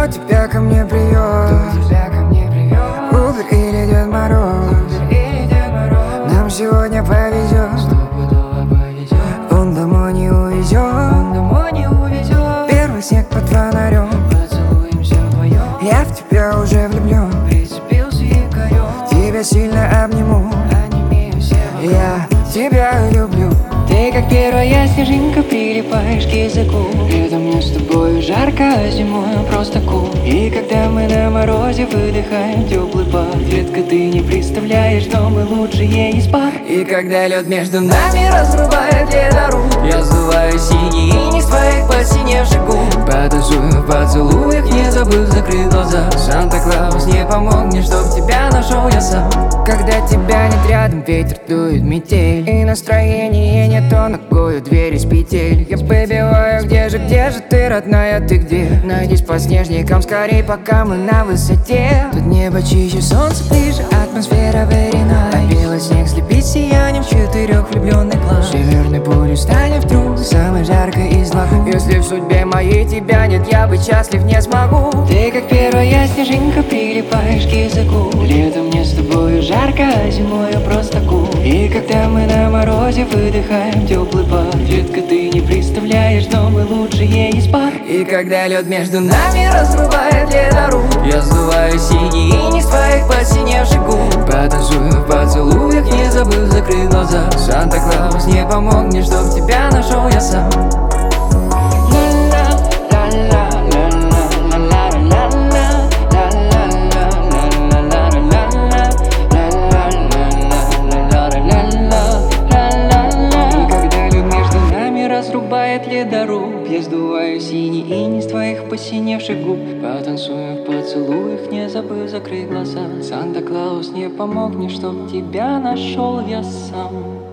Кто тебя ко мне привез? Убер или Дед Мороз? Нам сегодня повезет. Он домой не увезет. Первый снег под фонарем. Я в тебя уже влюблен. Тебя сильно обниму. Я тебя люблю. Ты как первая снежинка прилипаешь к языку. Летом мне с тобой жарко, а зимой просто кул. И когда мы на морозе выдыхаем теплый пар, детка, ты не представляешь, но мы лучшие из пар. И когда лед между нами разрубает ледоруб, я сдуваю синий иней с твоих посиневших губ. Потанцую в поцелуях, не забыв закрыть глаза. Санта-Клаус не помог мне, чтоб тебя нашел я сам. Когда тебя нет рядом, ветер дует метель, и настроение не то, ногою дверь из петель. Я побиваю, где же ты, родная, ты где? Найдись по снежникам скорей, пока мы на высоте. Тут небо чище, солнце ближе, атмосфера very nice. А белый снег слепит сиянием 4 влюбленных глаз. Северный полюс станет вдруг самой жаркой из лагун. Если в судьбе моей тебя нет, я быть счастлив не смогу. Ты как первая снежинка прилипаешь к языку. Летом мне с тобой жарко, а зимой просто кул. И когда мы на морозе выдыхаем теплый пар, детка, ты не представляешь, но мы лучшие из пар. И когда лед между нами разрубает ледоруб, я сдуваю синий иней с твоих посиневших губ. Потанцую в поцелуях, не забыв закрыть глаза. Санта-Клаус не помог мне, чтоб тебя нашел я сам. Разрубает ледоруб, я сдуваю синий иней с твоих посиневших губ. Потанцую в поцелуях, не забыв закрыть глаза. Санта-Клаус не помог мне, чтоб тебя нашел я сам.